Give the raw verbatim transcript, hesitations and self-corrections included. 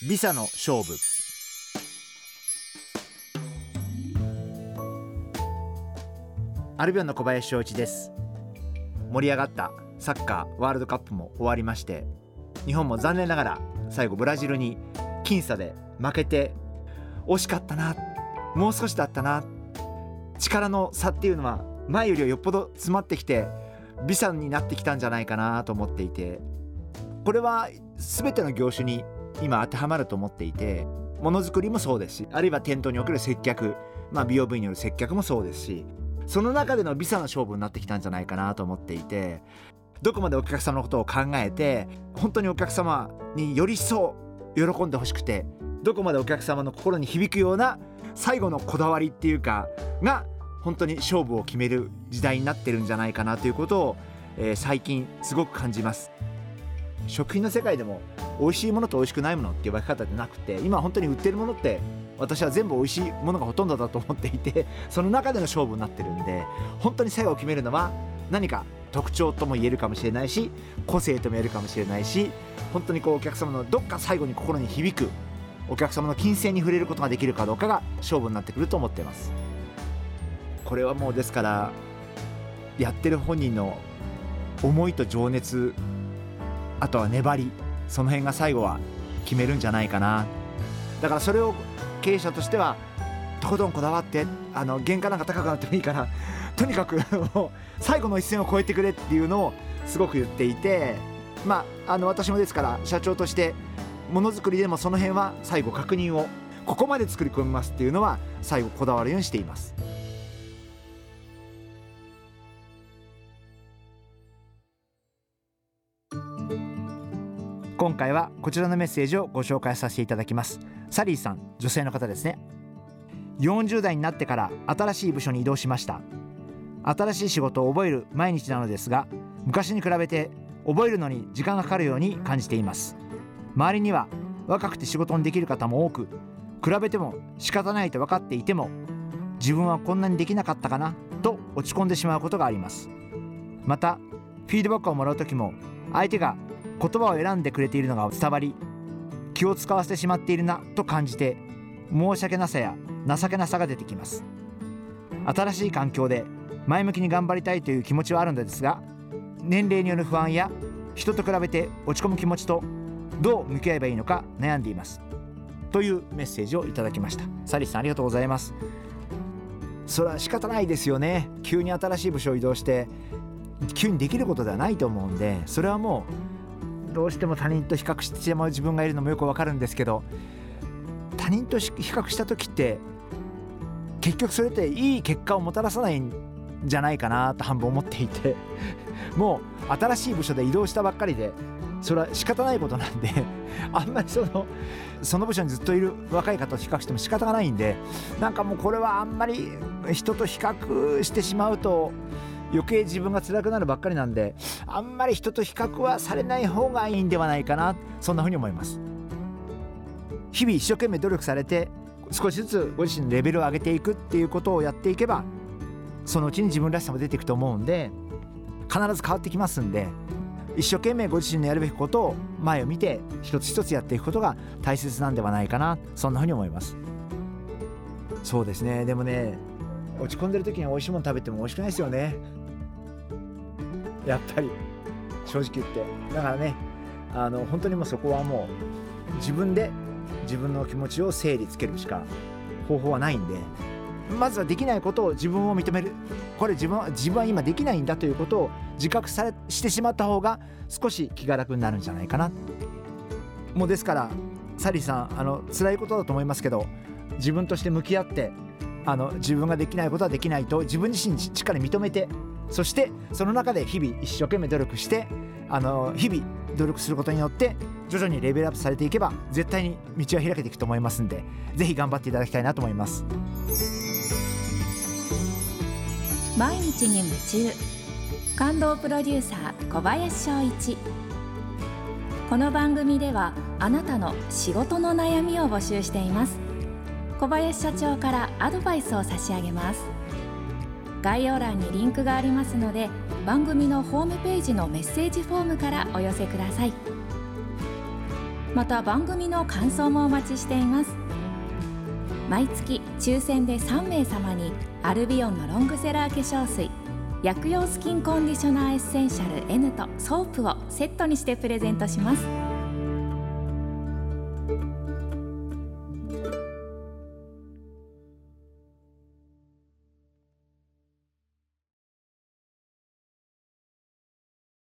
ビザの勝負。アルビオンの小林翔一です。盛り上がったサッカーワールドカップも終わりまして、日本も残念ながら最後ブラジルに僅差で負けて、惜しかったな、もう少しだったな、力の差っていうのは前よりはよっぽど詰まってきてビザになってきたんじゃないかなと思っていて、これは全ての業種に今当てはまると思っていて、ものづくりもそうですし、あるいは店頭における接客、まあ、美容部員による接客もそうですし、その中でのビザの勝負になってきたんじゃないかなと思っていて、どこまでお客様のことを考えて本当にお客様により一層喜んでほしくて、どこまでお客様の心に響くような最後のこだわりっていうかが本当に勝負を決める時代になってるんじゃないかなということを、えー、最近すごく感じます。食品の世界でも美味しいものと美味しくないものっていう分け方でなくて、今本当に売ってるものって私は全部美味しいものがほとんどだと思っていて、その中での勝負になってるんで、本当に最後を決めるのは何か特徴とも言えるかもしれないし、個性とも言えるかもしれないし、本当にこうお客様のどっか最後に心に響く、お客様の金銭に触れることができるかどうかが勝負になってくると思っています。これはもうですからやってる本人の思いと情熱、あとは粘り、その辺が最後は決めるんじゃないかな。だからそれを経営者としてはとことんこだわって、あの原価なんか高くなってもいいからとにかく最後の一線を越えてくれっていうのをすごく言っていて、まあ、あの私もですから社長としてものづくりでもその辺は最後確認を、ここまで作り込みますっていうのは最後こだわるようにしています。今回はこちらのメッセージをご紹介させていただきます。サリーさん、女性の方ですね。よんじゅう代になってから新しい部署に移動しました。新しい仕事を覚える毎日なのですが、昔に比べて覚えるのに時間がかかるように感じています。周りには若くて仕事にできる方も多く、比べても仕方ないと分かっていても、自分はこんなにできなかったかなと落ち込んでしまうことがあります。またフィードバックをもらう時も、相手が言葉を選んでくれているのが伝わり、気を使わせてしまっているなと感じて、申し訳なさや情けなさが出てきます。新しい環境で前向きに頑張りたいという気持ちはあるのですが、年齢による不安や人と比べて落ち込む気持ちとどう向き合えばいいのか悩んでいます、というメッセージをいただきました。サリーさん、ありがとうございます。それは仕方ないですよね。急に新しい部署を移動して急にできることではないと思うんで、それはもうどうしても他人と比較してしまう自分がいるのもよくわかるんですけど、他人と比較した時って結局それっていい結果をもたらさないんじゃないかなと半分思っていて、もう新しい部署で移動したばっかりでそれは仕方ないことなんで、あんまりそのその部署にずっといる若い方と比較しても仕方がないんで、なんかもうこれはあんまり人と比較してしまうと余計自分が辛くなるばっかりなんで、あんまり人と比較はされない方がいいんではないかな、そんなふうに思います。日々一生懸命努力されて少しずつご自身のレベルを上げていくっていうことをやっていけば、そのうちに自分らしさも出ていくと思うんで、必ず変わってきますんで、一生懸命ご自身のやるべきことを前を見て一つ一つやっていくことが大切なんではないかな、そんなふうに思います。そうですね。でもね、落ち込んでる時に美味しいもの食べても美味しくないですよね、やっぱり正直言って。だからね、あの本当にもうそこはもう自分で自分の気持ちを整理つけるしか方法はないんで、まずはできないことを自分を認める。これ自分は自分は今できないんだということを自覚されしてしまった方が少し気が楽になるんじゃないかな。もうですからサリーさん、あの辛いことだと思いますけど、自分として向き合って、あの自分ができないことはできないと自分自身にしっかり認めて、そしてその中で日々一生懸命努力して、あの日々努力することによって徐々にレベルアップされていけば絶対に道は開けていくと思いますんで、ぜひ頑張っていただきたいなと思います。 毎日に夢中、感動プロデューサー小林翔一。この番組ではあなたの仕事の悩みを募集しています。小林社長からアドバイスを差し上げます。概要欄にリンクがありますので、番組のホームページのメッセージフォームからお寄せください。 また番組の感想もお待ちしています。毎月抽選でさんめいさまにアルビオンのロングセラー化粧水薬用スキンコンディショナーエッセンシャル N とソープをセットにしてプレゼントします。